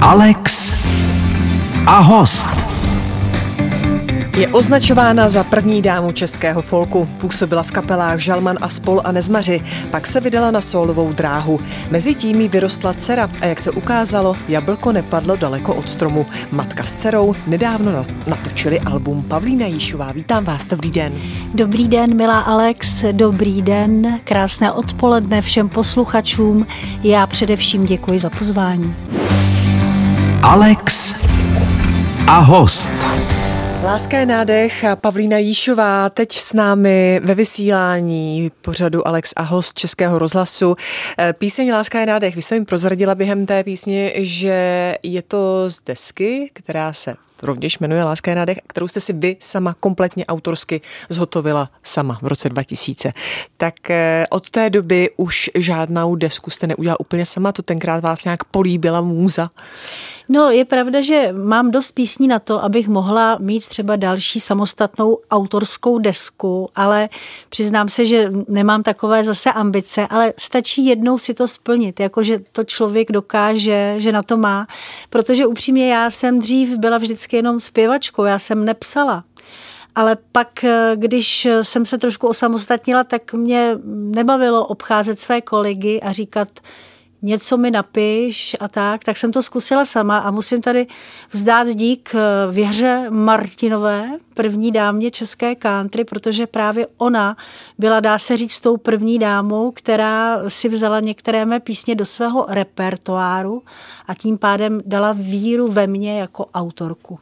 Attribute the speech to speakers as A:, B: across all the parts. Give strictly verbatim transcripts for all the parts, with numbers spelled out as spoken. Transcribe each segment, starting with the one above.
A: Alex a host.
B: Je označována za první dámu českého folku. Působila v kapelách Žalman a spol a Nezmaři, pak se vydala na sólovou dráhu. Mezitím jí vyrostla dcera a jak se ukázalo, jablko nepadlo daleko od stromu. Matka s dcerou nedávno natočili album. Pavlína Jíšová, vítám vás, dobrý den.
C: Dobrý den, milá Alex, dobrý den, krásné odpoledne všem posluchačům. Já především děkuji za pozvání.
A: Alex a host.
B: Láska je nádech a Pavlína Jíšová teď s námi ve vysílání pořadu Alex a host Českého rozhlasu. Píseň Láska je nádech, vy jste mi prozradila během té písně, že je to z desky, která se rovněž jmenuje Láska je nádech, kterou jste si vy sama kompletně autorsky zhotovila sama v roce dva tisíce. Tak od té doby už žádnou desku jste neudělala úplně sama, to tenkrát vás nějak políbila můza?
C: No, je pravda, že mám dost písní na to, abych mohla mít třeba další samostatnou autorskou desku, ale přiznám se, že nemám takové zase ambice, ale stačí jednou si to splnit, jakože to člověk dokáže, že na to má, protože upřímně já jsem dřív byla vždycky jenom zpěvačkou, já jsem nepsala. Ale pak, když jsem se trošku osamostatnila, tak mě nebavilo obcházet své kolegy a říkat, něco mi napiš a tak, tak jsem to zkusila sama a musím tady vzdát dík Věře Martinové, první dámě české country, protože právě ona byla, dá se říct, tou první dámou, která si vzala některé mé písně do svého repertoáru a tím pádem dala víru ve mě jako autorku.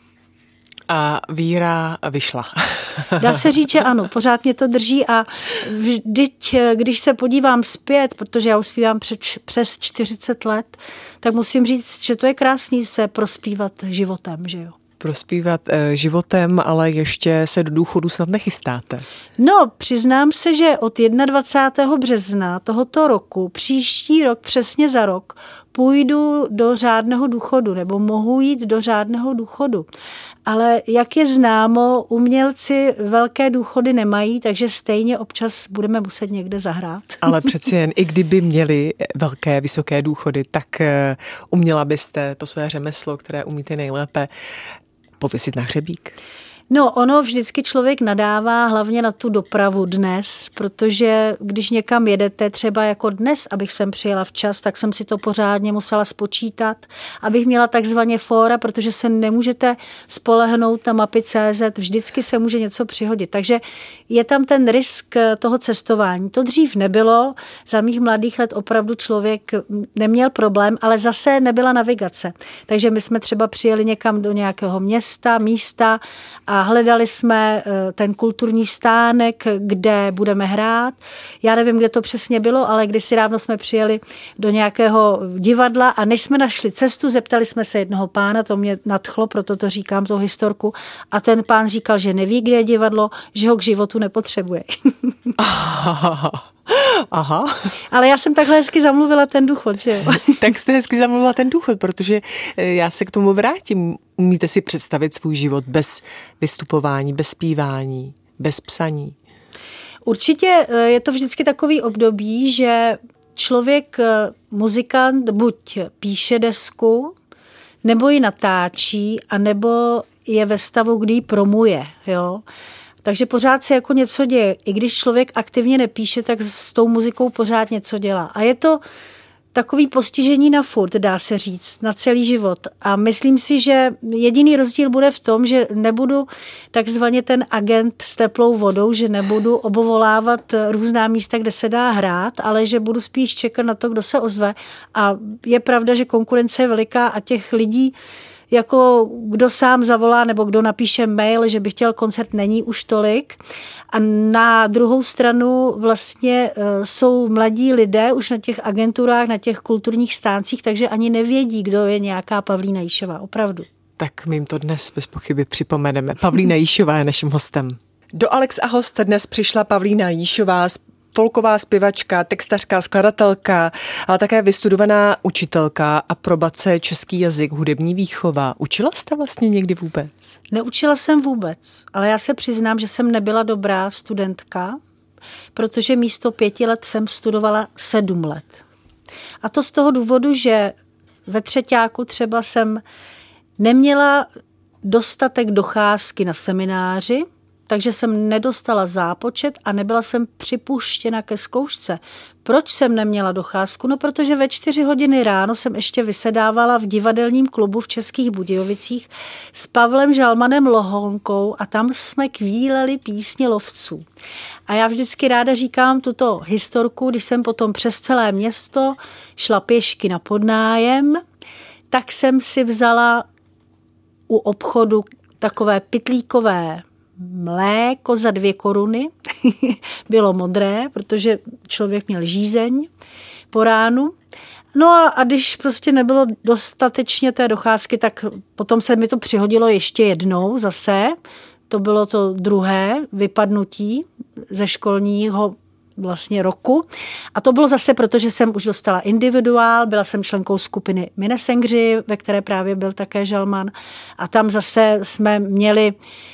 B: A víra vyšla.
C: Dá se říct, že ano, pořád mě to drží a vždyť, když se podívám zpět, protože já už zpívám přes čtyřicet let, tak musím říct, že to je krásný se prospívat životem, že jo.
B: Prospívat e, životem, ale ještě se do důchodu snad nechystáte.
C: No, přiznám se, že od dvacátého prvního března tohoto roku, příští rok, přesně za rok, půjdu do řádného důchodu, nebo mohu jít do řádného důchodu. Ale jak je známo, umělci velké důchody nemají, takže stejně občas budeme muset někde zahrát.
B: Ale přeci jen, i kdyby měli velké, vysoké důchody, tak uměla byste to své řemeslo, které umíte nejlépe, pověsit na hřebík?
C: No, ono vždycky člověk nadává hlavně na tu dopravu dnes, protože když někam jedete, třeba jako dnes, abych sem přijela včas, tak jsem si to pořádně musela spočítat, abych měla takzvaně fóra, protože se nemůžete spolehnout na mapy tečka cé zet, vždycky se může něco přihodit. Takže je tam ten risk toho cestování. To dřív nebylo, za mých mladých let opravdu člověk neměl problém, ale zase nebyla navigace. Takže my jsme třeba přijeli někam do nějakého města, místa a hledali jsme ten kulturní stánek, kde budeme hrát. Já nevím, kde to přesně bylo, ale kdysi dávno jsme přijeli do nějakého divadla a než jsme našli cestu, zeptali jsme se jednoho pána, to mě nadchlo, proto to říkám, tou historku, a ten pán říkal, že neví, kde je divadlo, že ho k životu nepotřebuje.
B: Aha.
C: Ale já jsem takhle hezky zamluvila ten důchod, že jo?
B: Tak jste hezky zamluvila ten důchod, protože já se k tomu vrátím. Umíte si představit svůj život bez vystupování, bez zpívání, bez psaní?
C: Určitě je to vždycky takový období, že člověk, muzikant, buď píše desku, nebo ji natáčí, anebo je ve stavu, kdy ji promuje, jo? Takže pořád se jako něco děje. I když člověk aktivně nepíše, tak s tou muzikou pořád něco dělá. A je to takový postižení na furt, dá se říct, na celý život. A myslím si, že jediný rozdíl bude v tom, že nebudu takzvaně ten agent s teplou vodou, že nebudu obovolávat různá místa, kde se dá hrát, ale že budu spíš čekat na to, kdo se ozve. A je pravda, že konkurence je veliká a těch lidí, jako kdo sám zavolá nebo kdo napíše mail, že by chtěl koncert, není už tolik. A na druhou stranu vlastně jsou mladí lidé už na těch agenturách, na těch kulturních stáncích, takže ani nevědí, kdo je nějaká Pavlína Jíšová, opravdu.
B: Tak my jim to dnes bez pochyby připomeneme. Pavlína Jíšová je naším hostem. Do Alex a host dnes přišla Pavlína Jíšová, folková zpěvačka, textařka, skladatelka, ale také vystudovaná učitelka, aprobace český jazyk, hudební výchova. Učila jste vlastně někdy vůbec?
C: Neučila jsem vůbec, ale já se přiznám, že jsem nebyla dobrá studentka, protože místo pěti let jsem studovala sedm let. A to z toho důvodu, že ve třeťáku třeba jsem neměla dostatek docházky na semináři, takže jsem nedostala zápočet a nebyla jsem připuštěna ke zkoušce. Proč jsem neměla docházku? No, protože ve čtyři hodiny ráno jsem ještě vysedávala v divadelním klubu v Českých Budějovicích s Pavlem Žalmanem Lohonkou a tam jsme kvíleli písně lovců. A já vždycky ráda říkám tuto historku, když jsem potom přes celé město šla pěšky na podnájem, tak jsem si vzala u obchodu takové pytlíkové mléko za dvě koruny. Bylo modré, protože člověk měl žízeň po ránu. No a, a když prostě nebylo dostatečně té docházky, tak potom se mi to přihodilo ještě jednou zase. To bylo to druhé vypadnutí ze školního vlastně roku. A to bylo zase proto, že jsem už dostala individuál, byla jsem členkou skupiny Minesengři, ve které právě byl také Žalman. A tam zase jsme měli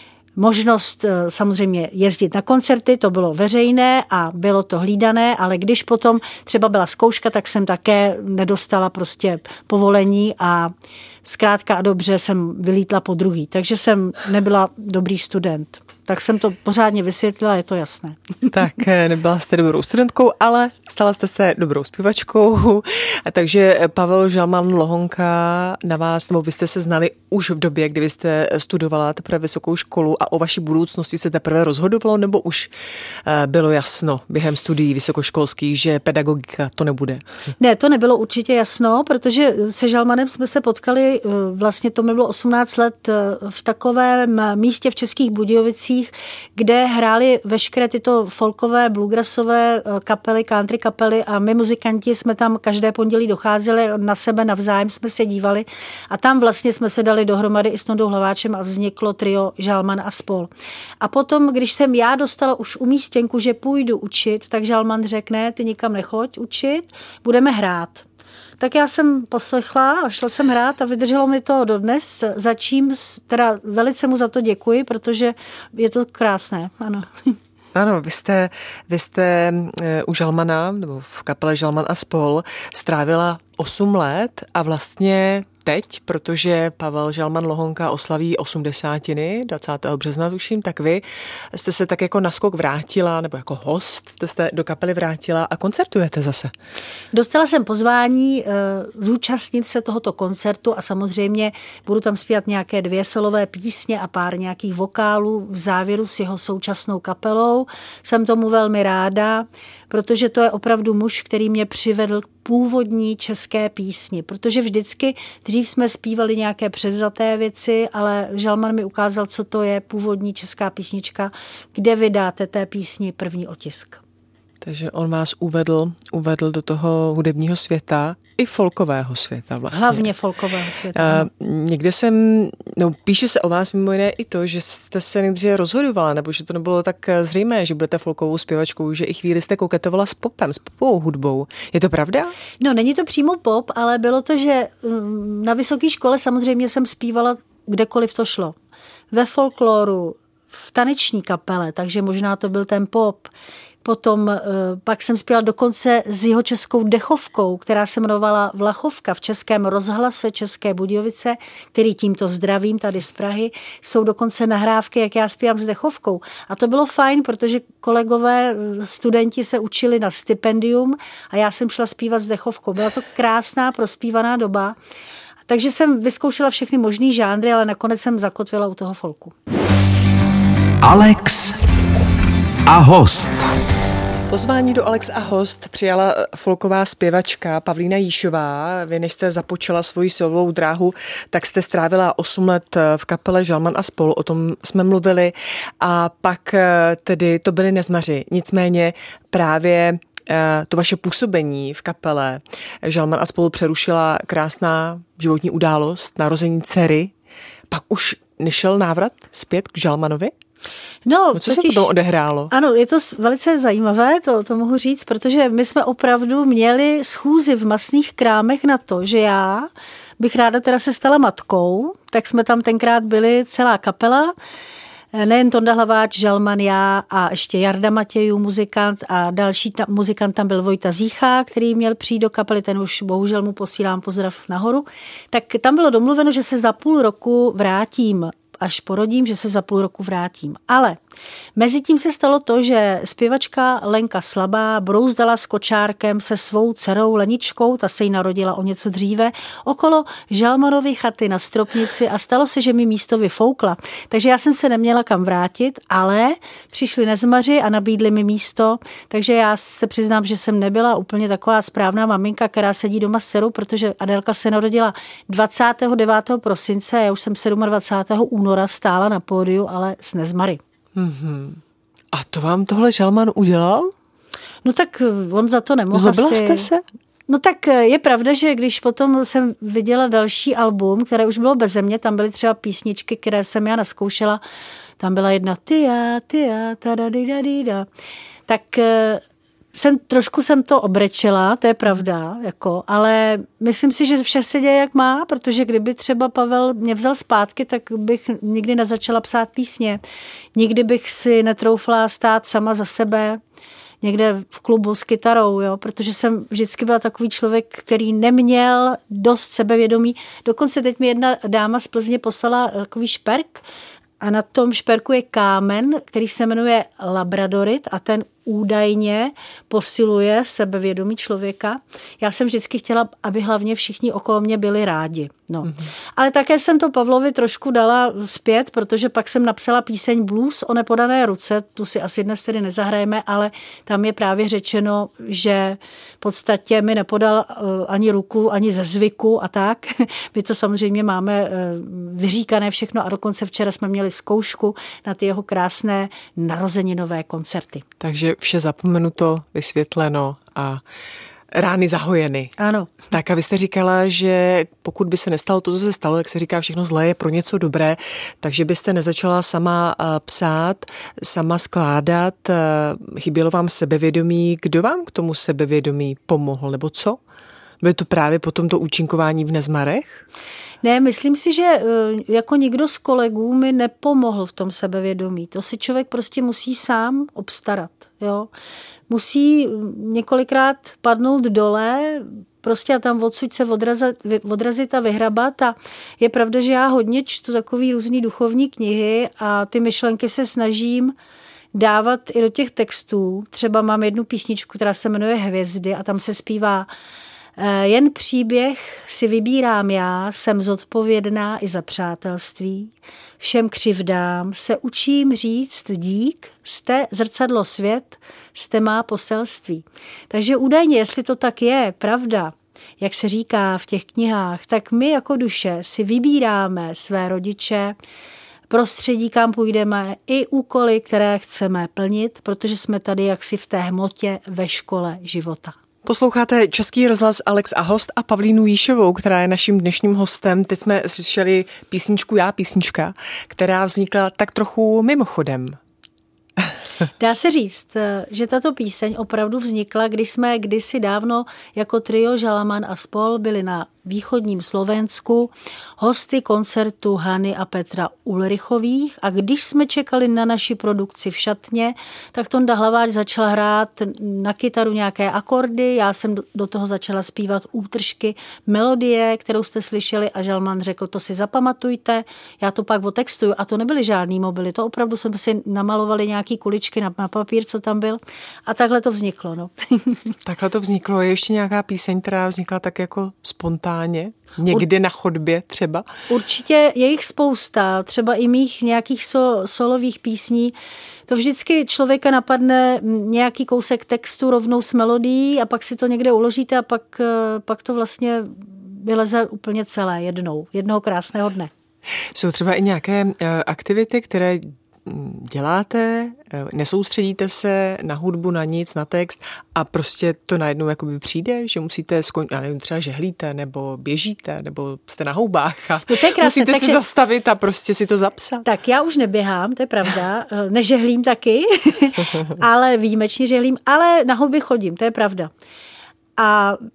C: možnost samozřejmě jezdit na koncerty, to bylo veřejné a bylo to hlídané, ale když potom třeba byla zkouška, tak jsem také nedostala prostě povolení a zkrátka a dobře jsem vylítla po druhý. Takže jsem nebyla dobrý student. Tak jsem to pořádně vysvětlila, je to jasné.
B: Tak nebyla jste dobrou studentkou, ale stala jste se dobrou zpěvačkou. A takže Pavel Žalman Lohonka na vás, nebo vy jste se znali už v době, kdy vy jste studovala teprve vysokou školu a o vaší budoucnosti se teprve rozhodovalo, nebo už bylo jasno během studií vysokoškolských, že pedagogika to nebude?
C: Ne, to nebylo určitě jasno, protože se Žalmanem jsme se potkali, vlastně to mi bylo osmnáct let v takovém místě v Českých Budějovicích, kde hráli veškeré tyto folkové, bluegrassové kapely, country kapely a my muzikanti jsme tam každé pondělí docházeli, na sebe navzájem jsme se dívali a tam vlastně jsme se dali dohromady i s Tondou Hlaváčem a vzniklo trio Žalman a spol. A potom, když jsem já dostala už umístěnku, že půjdu učit, tak Žalman řekne, ty nikam nechoď učit, budeme hrát. Tak já jsem poslechla a šla jsem hrát a vydrželo mi to dodnes, za čím teda velice mu za to děkuji, protože je to krásné, ano.
B: Ano, vy jste, vy jste u Žalmana, nebo v kapele Žalman a spol, strávila osm let a vlastně teď, protože Pavel Žalman Lohonka oslaví osmdesátiny, dvacátého března tuším, tak vy jste se tak jako naskok vrátila, nebo jako host jste se do kapely vrátila a koncertujete zase.
C: Dostala jsem pozvání uh, zúčastnit se tohoto koncertu a samozřejmě budu tam zpívat nějaké dvě solové písně a pár nějakých vokálů v závěru s jeho současnou kapelou. Jsem tomu velmi ráda, protože to je opravdu muž, který mě přivedl k původní české písni, protože vždycky dřív jsme zpívali nějaké převzaté věci, ale Žalman mi ukázal, co to je původní česká písnička, kde vydáte té písni první otisk.
B: Takže on vás uvedl, uvedl do toho hudebního světa i folkového světa vlastně.
C: Hlavně folkového světa.
B: A někde jsem, no píše se o vás mimo jiné i to, že jste se nejdříve rozhodovala, nebo že to nebylo tak zřejmé, že budete folkovou zpěvačkou, že i chvíli jste koketovala s popem, s popovou hudbou. Je to pravda?
C: No, není to přímo pop, ale bylo to, že na vysoké škole samozřejmě jsem zpívala kdekoliv to šlo. Ve folkloru, v taneční kapele, takže možná to byl ten pop. Potom pak jsem zpěla dokonce s jihočeskou dechovkou, která se jmenovala Vlachovka v Českém rozhlase České Budějovice, který tímto zdravím tady z Prahy. Jsou dokonce nahrávky, jak já zpívám s dechovkou. A to bylo fajn, protože kolegové, studenti se učili na stipendium a já jsem šla zpívat s dechovkou. Byla to krásná, prospívaná doba. Takže jsem vyzkoušela všechny možný žánry, ale nakonec jsem zakotvila u toho folku.
A: Alex a host.
B: Pozvání do Alex a host přijala folková zpěvačka Pavlína Jíšová. Vy, než jste započala svoji solovou dráhu, tak jste strávila osm let v kapele Žalman a spol, o tom jsme mluvili. A pak tedy to byli Nezmaři. Nicméně právě to vaše působení v kapele Žalman a spol přerušila krásná životní událost, narození dcery. Pak už nešel návrat zpět k Žalmanovi?
C: No,
B: no, co
C: totiž,
B: se potom odehrálo?
C: Ano, je to velice zajímavé, to, to mohu říct, protože my jsme opravdu měli schůzi v masných krámech na to, že já bych ráda teda se stala matkou, tak jsme tam tenkrát byli celá kapela. Nejen Tonda Hlaváč, Žalman, já a ještě Jarda Matějů, muzikant a další ta, muzikant tam byl Vojta Zícha, který měl přijít do kapely, ten už bohužel mu posílám pozdrav nahoru. Tak tam bylo domluveno, že se za půl roku vrátím, až porodím, že se za půl roku vrátím. Ale mezi tím se stalo to, že zpěvačka Lenka Slabá brouzdala s kočárkem se svou dcerou Leničkou, ta se jí narodila o něco dříve, okolo Žalmanovy chaty na Stropnici a stalo se, že mi místo vyfoukla. Takže já jsem se neměla kam vrátit, ale přišli Nezmaři a nabídli mi místo, takže já se přiznám, že jsem nebyla úplně taková správná maminka, která sedí doma s dcerou, protože Adélka se narodila dvacátého devátého prosince, já už jsem dvacátého sedmého února stála na pódiu, ale s Nezmary.
B: Mm-hmm. A to vám tohle Žalman udělal?
C: No tak on za to nemohl.
B: Zlobila
C: asi.
B: jste se?
C: No tak je pravda, že když potom jsem viděla další album, které už bylo beze mě, tam byly třeba písničky, které jsem já naskoušela, tam byla jedna tia, tia, tadadidadida, tak jsem, trošku jsem to obrečela, to je pravda, jako, ale myslím si, že vše se děje jak má, protože kdyby třeba Pavel mě vzal zpátky, tak bych nikdy nezačala psát písně. Nikdy bych si netroufla stát sama za sebe někde v klubu s kytarou, jo, protože jsem vždycky byla takový člověk, který neměl dost sebevědomí. Dokonce teď mi jedna dáma z Plzně poslala takový šperk a na tom šperku je kámen, který se jmenuje labradorit a ten údajně posiluje sebevědomí člověka. Já jsem vždycky chtěla, aby hlavně všichni okolo mě byli rádi. No. Mm-hmm. Ale také jsem to Pavlovi trošku dala zpět, protože pak jsem napsala píseň Blues o nepodané ruce, tu si asi dnes tedy nezahrajeme, ale tam je právě řečeno, že v podstatě mi nepodal ani ruku, ani ze zvyku a tak. My to samozřejmě máme vyříkané všechno a dokonce včera jsme měli zkoušku na ty jeho krásné narozeninové koncerty.
B: Takže vše zapomenuto, vysvětleno a rány zahojeny.
C: Ano.
B: Tak a vy jste říkala, že pokud by se nestalo to, co se stalo, jak se říká, všechno zlé je pro něco dobré, takže byste nezačala sama psát, sama skládat, chybělo vám sebevědomí. Kdo vám k tomu sebevědomí pomohl, nebo co? Bylo to právě potom to účinkování v Nezmarech?
C: Ne, myslím si, že jako nikdo z kolegů mi nepomohl v tom sebevědomí. To si člověk prostě musí sám obstarat. Jo? Musí několikrát padnout dole, prostě a tam odsud se odrazit, odrazit a vyhrabat. A je pravda, že já hodně čtu takový různý duchovní knihy a ty myšlenky se snažím dávat i do těch textů. Třeba mám jednu písničku, která se jmenuje Hvězdy a tam se zpívá: jen příběh si vybírám já, jsem zodpovědná i za přátelství. Všem křivdám se učím říct dík, jste zrcadlo svět, jste má poselství. Takže údajně, jestli to tak je, pravda, jak se říká v těch knihách, tak my jako duše si vybíráme své rodiče, prostředí, kam půjdeme, i úkoly, které chceme plnit, protože jsme tady jaksi v té hmotě ve škole života.
B: Posloucháte Český rozhlas Alex a host a Pavlínu Jíšovou, která je naším dnešním hostem. Teď jsme slyšeli písničku Já písnička, která vznikla tak trochu mimochodem.
C: Dá se říct, že tato píseň opravdu vznikla, když jsme kdysi dávno jako trio Žalaman a spol byli na východním Slovensku hosty koncertu Hany a Petra Ulrichových a když jsme čekali na naši produkci v šatně, tak Tonda Hlaváč začala hrát na kytaru nějaké akordy, já jsem do toho začala zpívat útržky melodie, kterou jste slyšeli a Žalman řekl, to si zapamatujte, já to pak otextuju a to nebyly žádný mobily, to opravdu jsme si namalovali nějaký kuličky na, na papír, co tam byl a takhle to vzniklo. No.
B: Takhle to vzniklo, je ještě nějaká píseň, která vznikla tak jako spontánně? Někde na chodbě třeba?
C: Určitě je jich spousta, třeba i mých nějakých so, solových písní. To vždycky člověka napadne nějaký kousek textu rovnou s melodií a pak si to někde uložíte a pak, pak to vlastně vyleze úplně celé jednou, jednoho krásného dne.
B: Jsou třeba i nějaké aktivity, které děláte, nesoustředíte se na hudbu, na nic, na text a prostě to najednou jakoby přijde, že musíte skon... já nevím, třeba žehlíte, nebo běžíte, nebo jste na houbách a
C: no krásné,
B: musíte
C: takže...
B: se zastavit a prostě si to zapsat.
C: Tak já už neběhám, to je pravda, nežehlím taky, ale výjimečně žehlím, ale na houby chodím, to je pravda. A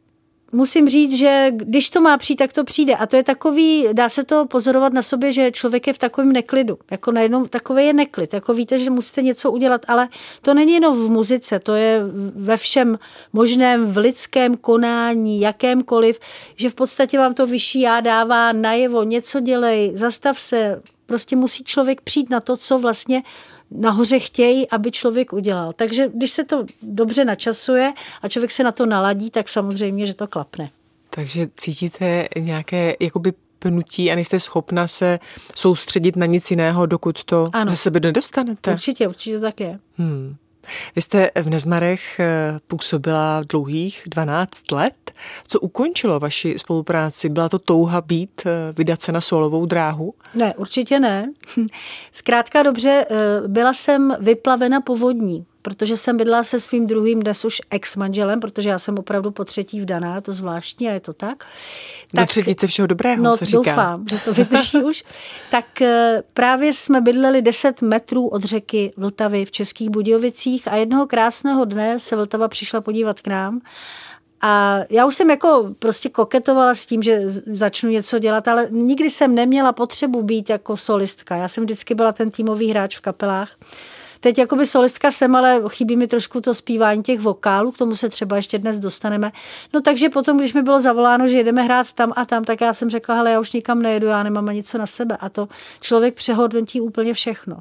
C: musím říct, že když to má přijít, tak to přijde. A to je takový, dá se to pozorovat na sobě, že člověk je v takovém neklidu. Jako najednou takový je neklid. Jako víte, že musíte něco udělat, ale to není jenom v muzice, to je ve všem možném, v lidském konání, jakémkoliv, že v podstatě vám to vyšší já dává najevo, něco dělej, zastav se. Prostě musí člověk přijít na to, co vlastně nahoře chtějí, aby člověk udělal. Takže když se to dobře načasuje a člověk se na to naladí, tak samozřejmě, že to klapne.
B: Takže cítíte nějaké jakoby pnutí a nejste schopna se soustředit na nic jiného, dokud to ano. ze sebe nedostanete?
C: Určitě, určitě tak je.
B: Hmm. Vy jste v Nezmarech působila dlouhých dvanáct let. Co ukončilo vaši spolupráci? Byla to touha být, vydat se na solovou dráhu?
C: Ne, určitě ne. Zkrátka dobře, byla jsem vyplavena povodní, protože jsem bydlela se svým druhým, dnes už ex-manželem, protože já jsem opravdu po třetí vdaná, to zvláštní a je to tak.
B: Do třetice všeho dobrého,
C: no,
B: se říká.
C: Doufám, že to vydrží už. Tak právě jsme bydleli deset metrů od řeky Vltavy v Českých Budějovicích a jednoho krásného dne se Vltava přišla podívat k nám. A já už jsem jako prostě koketovala s tím, že začnu něco dělat, ale nikdy jsem neměla potřebu být jako solistka. Já jsem vždycky byla ten týmový hráč v kapelách. Teď jakoby solistka jsem, ale chybí mi trošku to zpívání těch vokálů, k tomu se třeba ještě dnes dostaneme. No takže potom, když mi bylo zavoláno, že jedeme hrát tam a tam, tak já jsem řekla, hele, já už nikam nejedu, já nemám ani něco na sebe. A to člověk přehodnotí úplně všechno.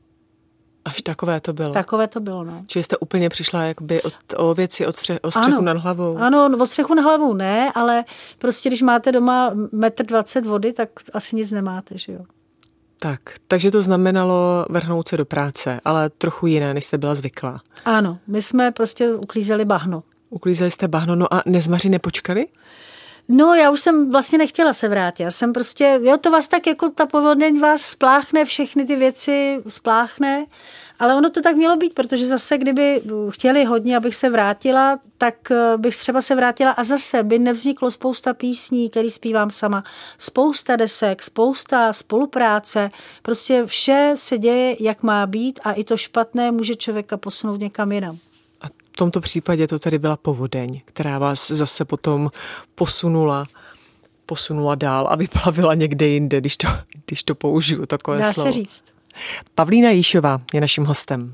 B: Až takové to bylo.
C: Takové to bylo, no.
B: Čili jste úplně přišla jakoby od, o věci, o, stře, o střechu
C: ano,
B: nad hlavou.
C: Ano, o střechu nad hlavou ne, ale prostě když máte doma metr dvacet vody, tak asi nic nemáte, že jo.
B: Tak, takže to znamenalo vrhnout se do práce, ale trochu jiné, než jste byla zvyklá.
C: Ano, my jsme prostě uklízeli bahno.
B: Uklízeli jste bahno, no a Nezmaři nepočkali?
C: No, já už jsem vlastně nechtěla se vrátit. Já jsem prostě, jo, to vás tak jako ta povodeň vás spláchne, všechny ty věci spláchne, ale ono to tak mělo být, protože zase, kdyby chtěli hodně, abych se vrátila, tak bych třeba se vrátila a zase by nevzniklo spousta písní, které zpívám sama, spousta desek, spousta spolupráce, prostě vše se děje, jak má být a i to špatné může člověka posunout někam jinam.
B: V tomto případě to tedy byla povodeň, která vás zase potom posunula, posunula dál a vyplavila někde jinde, když to, když to použiju, takové
C: Dá
B: slovo.
C: se říct.
B: Pavlína Jíšová je naším hostem.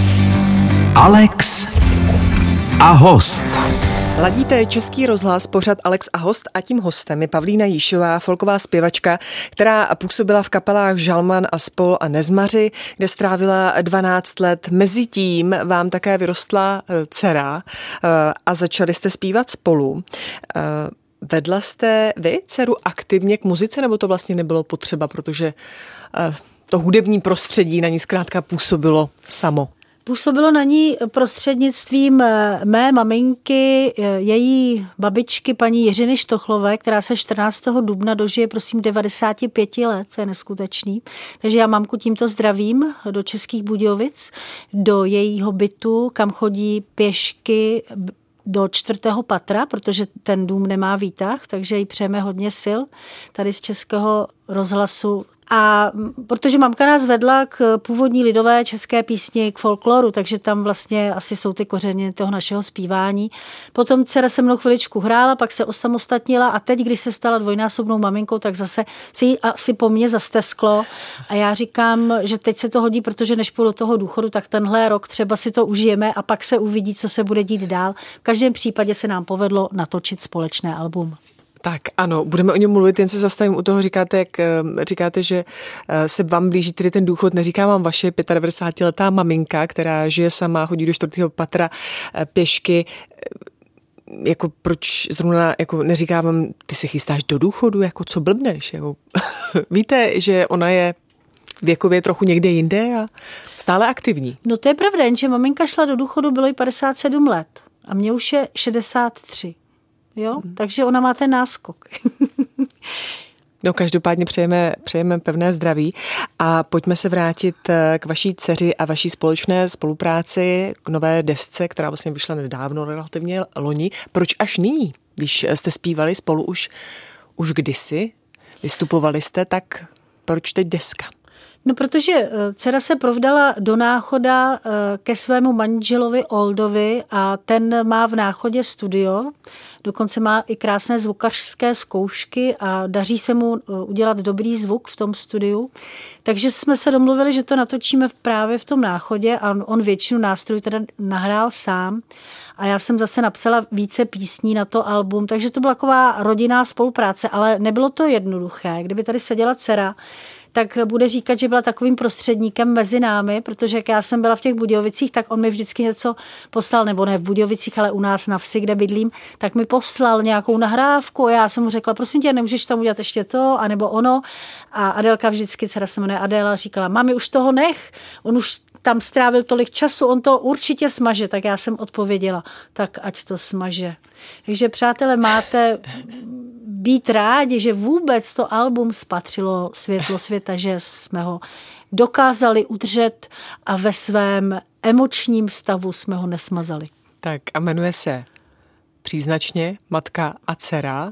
A: Alex a host.
B: Ladíte Český rozhlas, pořad Alex a host a tím hostem je Pavlína Jíšová, folková zpěvačka, která působila v kapelách Žalman a Spol a Nezmaři, kde strávila dvanáct let. Mezitím vám také vyrostla dcera a začali jste zpívat spolu. Vedla jste vy dceru aktivně k muzice, nebo to vlastně nebylo potřeba, protože to hudební prostředí na ní zkrátka působilo samo?
C: Působilo na ní prostřednictvím mé maminky, její babičky, paní Jiřiny Štochlové, která se čtrnáctého dubna dožije, prosím, devadesát pět let, to je neskutečný. Takže já mamku tímto zdravím do Českých Budějovic, do jejího bytu, kam chodí pěšky do čtvrtého patra, protože ten dům nemá výtah, takže jí přejeme hodně sil tady z Českého rozhlasu. A protože mamka nás vedla k původní lidové české písni, k folkloru, takže tam vlastně asi jsou ty kořeny toho našeho zpívání. Potom dcera se mnou chviličku hrála, pak se osamostatnila a teď, když se stala dvojnásobnou maminkou, tak zase se jí asi po mně zastesklo. A já říkám, že teď se to hodí, protože než půjdu do toho důchodu, tak tenhle rok třeba si to užijeme a pak se uvidí, co se bude dít dál. V každém případě se nám povedlo natočit společné album.
B: Tak ano, budeme o něm mluvit, jen se zastavím u toho, říkáte, jak říkáte, že se vám blíží tedy ten důchod, neříká vám vaše devadesátipětiletá maminka, která žije sama, chodí do čtvrtého patra pěšky, jako proč zrovna, jako neříká vám, ty se chystáš do důchodu, jako co blbneš, jako víte, že ona je věkově trochu někde jinde a stále aktivní.
C: No to je pravda, jenže maminka šla do důchodu, bylo jí padesát sedm let a mě už je šedesát tři. Jo? Hmm. Takže ona má ten náskok.
B: No každopádně přejeme, přejeme pevné zdraví a pojďme se vrátit k vaší dceři a vaší společné spolupráci, k nové desce, která vlastně vyšla nedávno, relativně loni. Proč až nyní, když jste zpívali spolu už, už kdysi, vystupovali jste, tak proč teď deska?
C: No, protože dcera se provdala do Náchoda ke svému manželovi Oldovi a ten má v Náchodě studio, dokonce má i krásné zvukařské zkoušky a daří se mu udělat dobrý zvuk v tom studiu. Takže jsme se domluvili, že to natočíme právě v tom Náchodě a on většinu nástrojů teda nahrál sám a já jsem zase napsala více písní na to album, takže to byla taková rodinná spolupráce, ale nebylo to jednoduché. Kdyby tady seděla dcera, tak bude říkat, že byla takovým prostředníkem mezi námi, protože jak já jsem byla v těch Budějovicích, tak on mi vždycky něco poslal, nebo ne v Budějovicích, ale u nás na vsi, kde bydlím, tak mi poslal nějakou nahrávku a já jsem mu řekla, prosím tě, nemůžeš tam udělat ještě to, anebo ono. A Adélka vždycky, dcera se jmenuje Adéla, říkala, mami, už toho nech, on už tam strávil tolik času, on to určitě smaže, tak já jsem odpověděla, tak ať to smaže. Takže přátelé, máte být rádi, že vůbec to album spatřilo světlo světa, že jsme ho dokázali udržet a ve svém emočním stavu jsme ho nesmazali.
B: Tak a jmenuje se příznačně Matka a dcera.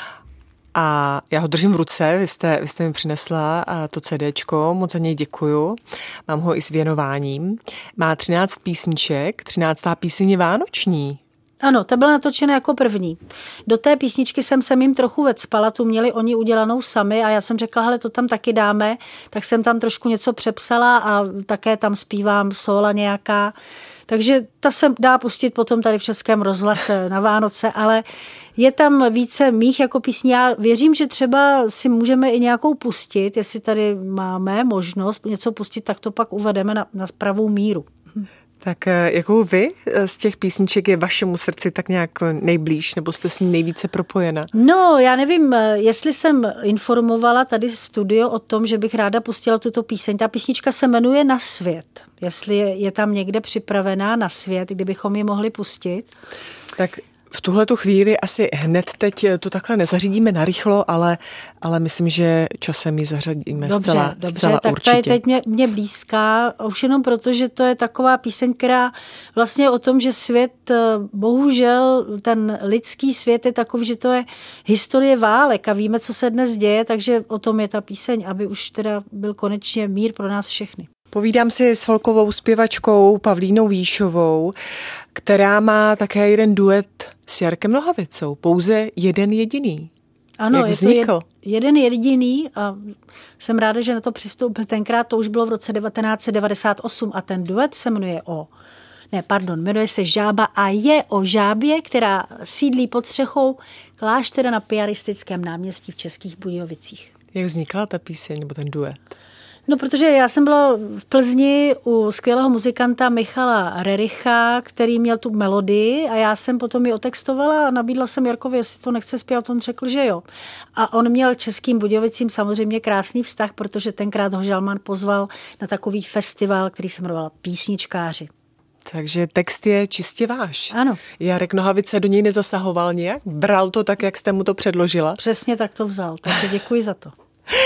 B: A já ho držím v ruce, vy jste, vy jste mi přinesla to CDčko, moc za něj děkuju. Mám ho i s věnováním. Má třináct písniček, třináctá píseň je vánoční.
C: Ano, ta byla natočena jako první. Do té písničky jsem se jim trochu vecpala, tu měli oni udělanou sami a já jsem řekla, hele, to tam taky dáme, tak jsem tam trošku něco přepsala a také tam zpívám sóla nějaká. Takže ta se dá pustit potom tady v Českém rozhlase na Vánoce, ale je tam více mých jako písní. Já věřím, že třeba si můžeme i nějakou pustit, jestli tady máme možnost něco pustit, tak to pak uvedeme na, na pravou míru.
B: Tak jakou vy z těch písniček je vašemu srdci tak nějak nejblíž, nebo jste s ní nejvíce propojena?
C: No, já nevím, jestli jsem informovala tady studio o tom, že bych ráda pustila tuto píseň. Ta písnička se jmenuje Na svět. Jestli je tam někde připravená na svět, kdybychom ji mohli pustit. Tak
B: v tuhletu chvíli asi hned teď to takhle nezařídíme narychlo, ale, ale myslím, že časem ji zařadíme
C: dobře,
B: zcela,
C: dobře,
B: zcela
C: tak
B: určitě.
C: ta je teď mě, mě blízká, už jenom proto, že to je taková píseň, která vlastně o tom, že svět, bohužel ten lidský svět je takový, že to je historie válek a víme, co se dnes děje, takže o tom je ta píseň, aby už teda byl konečně mír pro nás všechny.
B: Povídám si s folkovou zpěvačkou Pavlínou Jíšovou, která má také jeden duet s Jarkem Nohavicou. Pouze jeden jediný.
C: Ano,
B: jak
C: je
B: vznikl?
C: to jed, jeden jediný a jsem ráda, že na to přistoupil tenkrát, to už bylo v roce devatenáct set devadesát osm a ten duet se jmenuje o, ne, pardon, jmenuje se Žába a je o žábě, která sídlí pod střechou kláštera na Piaristickém náměstí v Českých Budějovicích.
B: Jak vznikla ta píseň nebo ten duet?
C: No, protože já jsem byla v Plzni u skvělého muzikanta Michala Rericha, který měl tu melodii a já jsem potom ji otextovala a nabídla jsem Jarkovi, jestli to nechce zpívat, on řekl, že jo. A on měl Českým Budějovicím samozřejmě krásný vztah, protože tenkrát ho Žalman pozval na takový festival, který se jmenoval Písničkáři.
B: Takže text je čistě váš.
C: Ano.
B: Jarek Nohavice do něj nezasahoval nějak? Bral to tak, jak jste mu to předložila?
C: Přesně tak to vzal, takže děkuji za to.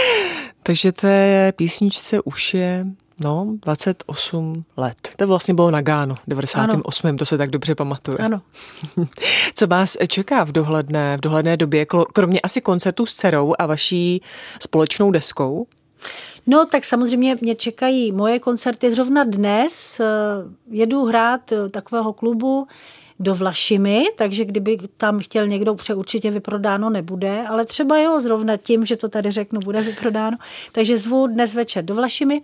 B: Takže té písničce už je no, dvacet osm let. To vlastně bylo na Gánu, devadesát osm. Ano. To se tak dobře pamatuje.
C: Ano.
B: Co vás čeká v dohledné, v dohledné době, kromě asi koncertů s dcerou a vaší společnou deskou?
C: No, tak samozřejmě mě čekají moje koncerty. Zrovna dnes jedu hrát takového klubu do Vlašimi, takže kdyby tam chtěl někdo, pře určitě vyprodáno nebude, ale třeba jo, zrovna tím, že to tady řeknu, bude vyprodáno. Takže zvu dnes večer do Vlašimi.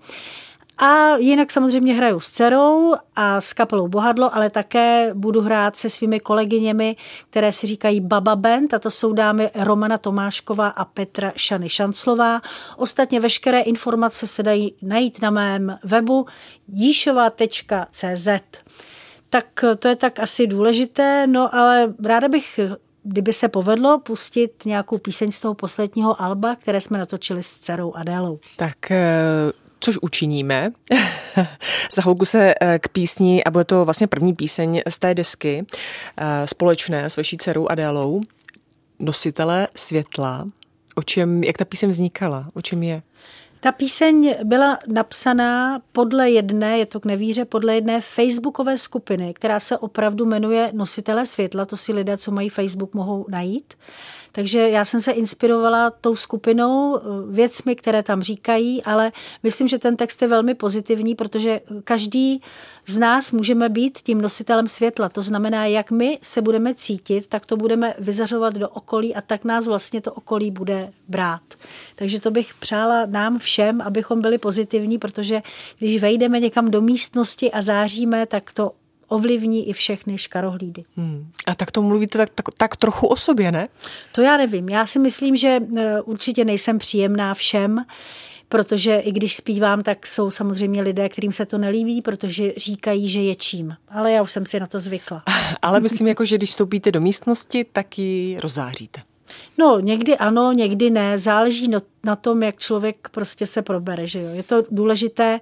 C: A jinak samozřejmě hraju s dcerou a s kapelou Bohadlo, ale také budu hrát se svými kolegyněmi, které si říkají Baba Band, a to jsou dámy Romana Tomášková a Petra Šany Šanclová. Ostatně veškeré informace se dají najít na mém webu jíšova tečka cé zet. Tak to je tak asi důležité, no ale ráda bych, kdyby se povedlo, pustit nějakou píseň z toho posledního alba, které jsme natočili s dcerou Adélou.
B: Tak což učiníme. Za chvilku se k písni, a bude to vlastně první píseň z té desky, společné s vaší dcerou Adélou, Nositelé světla. O čem, jak ta píseň vznikala? O čem je?
C: Ta píseň byla napsaná podle jedné, je to k nevíře, podle jedné facebookové skupiny, která se opravdu jmenuje Nositelé světla, to si lidé, co mají Facebook, mohou najít. Takže já jsem se inspirovala tou skupinou, věcmi, které tam říkají, ale myslím, že ten text je velmi pozitivní, protože každý z nás můžeme být tím nositelem světla. To znamená, jak my se budeme cítit, tak to budeme vyzařovat do okolí a tak nás vlastně to okolí bude brát. Takže to bych přála nám všem, abychom byli pozitivní, protože když vejdeme někam do místnosti a záříme, tak to ovlivní i všechny škarohlídy.
B: Hmm. A tak to mluvíte tak, tak, tak trochu o sobě, ne?
C: To já nevím. Já si myslím, že určitě nejsem příjemná všem, protože i když zpívám, tak jsou samozřejmě lidé, kterým se to nelíbí, protože říkají, že ječím. Ale já už jsem si na to zvykla.
B: Ale myslím, jako, že když vstoupíte do místnosti, tak ji rozzáříte.
C: No, někdy ano, někdy ne. Záleží na tom, jak člověk prostě se probere. Že jo? Je to důležité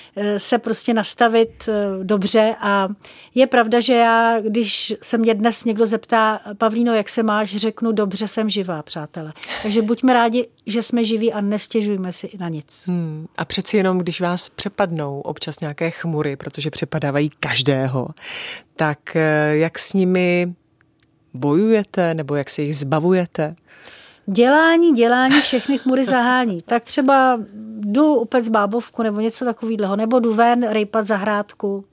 C: se prostě nastavit dobře a je pravda, že já, když se mě dnes někdo zeptá, Pavlíno, jak se máš, řeknu, dobře, jsem živá, přátelé. Takže buďme rádi, že jsme živí a nestěžujme si na nic.
B: Hmm. A přeci jenom, když vás přepadnou občas nějaké chmury, protože přepadávají každého, tak jak s nimi bojujete, nebo jak se jich zbavujete?
C: Dělání, dělání, všechny chmury zahání. Tak třeba jdu upec bábovku nebo něco takového, nebo jdu ven rejpat zahrádku.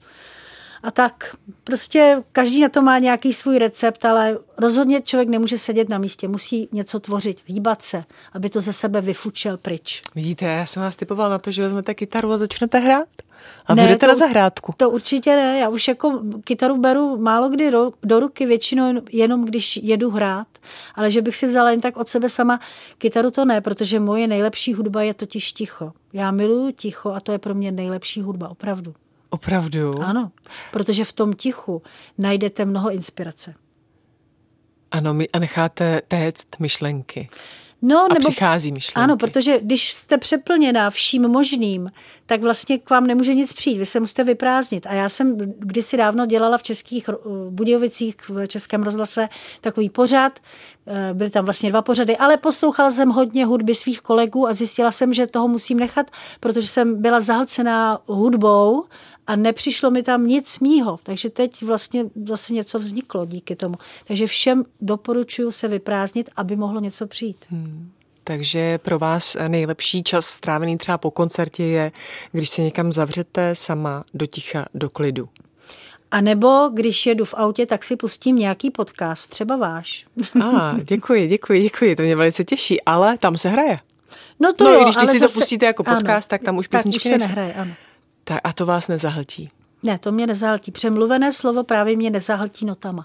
C: A tak prostě každý na to má nějaký svůj recept, ale rozhodně člověk nemůže sedět na místě, musí něco tvořit, hýbat se, aby to ze sebe vyfučel pryč.
B: Vidíte, já jsem vás typoval na to, že vezmete kytaru a začnete hrát? A ne, jdete na zahrádku?
C: To určitě ne, já už jako kytaru beru málo kdy do, do ruky, většinou jenom když jedu hrát, ale že bych si vzala jen tak od sebe sama kytaru, to ne, protože moje nejlepší hudba je totiž ticho. Já miluju ticho a to je pro mě nejlepší hudba, opravdu.
B: Opravdu?
C: Ano, protože v tom tichu najdete mnoho inspirace.
B: Ano, a necháte téct myšlenky.
C: No,
B: a
C: nebo,
B: přichází myšlenky.
C: Ano, protože když jste přeplněná vším možným, tak vlastně k vám nemůže nic přijít. Vy se musíte vyprázdnit. A já jsem kdysi dávno dělala v Českých Budějovicích, v Českém rozhlase, takový pořad. Byly tam vlastně dva pořady, ale poslouchala jsem hodně hudby svých kolegů a zjistila jsem, že toho musím nechat, protože jsem byla zahlcená hudbou a nepřišlo mi tam nic mýho. Takže teď vlastně zase něco vzniklo díky tomu. Takže všem doporučuji se vyprázdnit, aby mohlo něco přijít. Hmm.
B: Takže pro vás nejlepší čas strávený třeba po koncertě je, když se někam zavřete sama do ticha, do klidu.
C: A nebo když jedu v autě, tak si pustím nějaký podcast, třeba váš.
B: A, děkuji, děkuji, děkuji, to mě velice těší, ale tam se hraje.
C: No to
B: no,
C: jo,
B: i když ty si
C: zase,
B: to pustíte jako podcast, ano, tak tam už písničky
C: tak už se nehraje, ano.
B: Tak a to vás nezahltí?
C: Ne, to mě nezahltí. Přemluvené slovo právě mě nezahltí notama.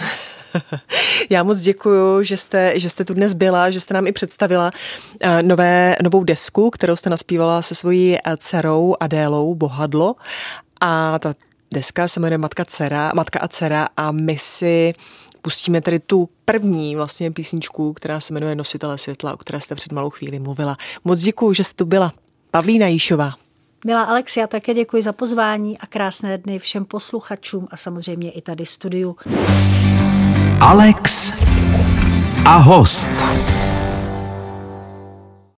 B: Já moc děkuju, že jste, že jste tu dnes byla, že jste nám i představila nové, novou desku, kterou jste naspívala se svojí dcerou Adélou Bohadlo. A ta deska se jmenuje Matka, dcera, Matka a dcera a my si pustíme tedy tu první vlastně písničku, která se jmenuje Nositelé světla, o které jste před malou chvíli mluvila. Moc děkuju, že jste tu byla. Pavlína Jíšová.
C: Milá Alex, já také děkuji za pozvání a krásné dny všem posluchačům a samozřejmě i tady studiu.
A: Alex a host.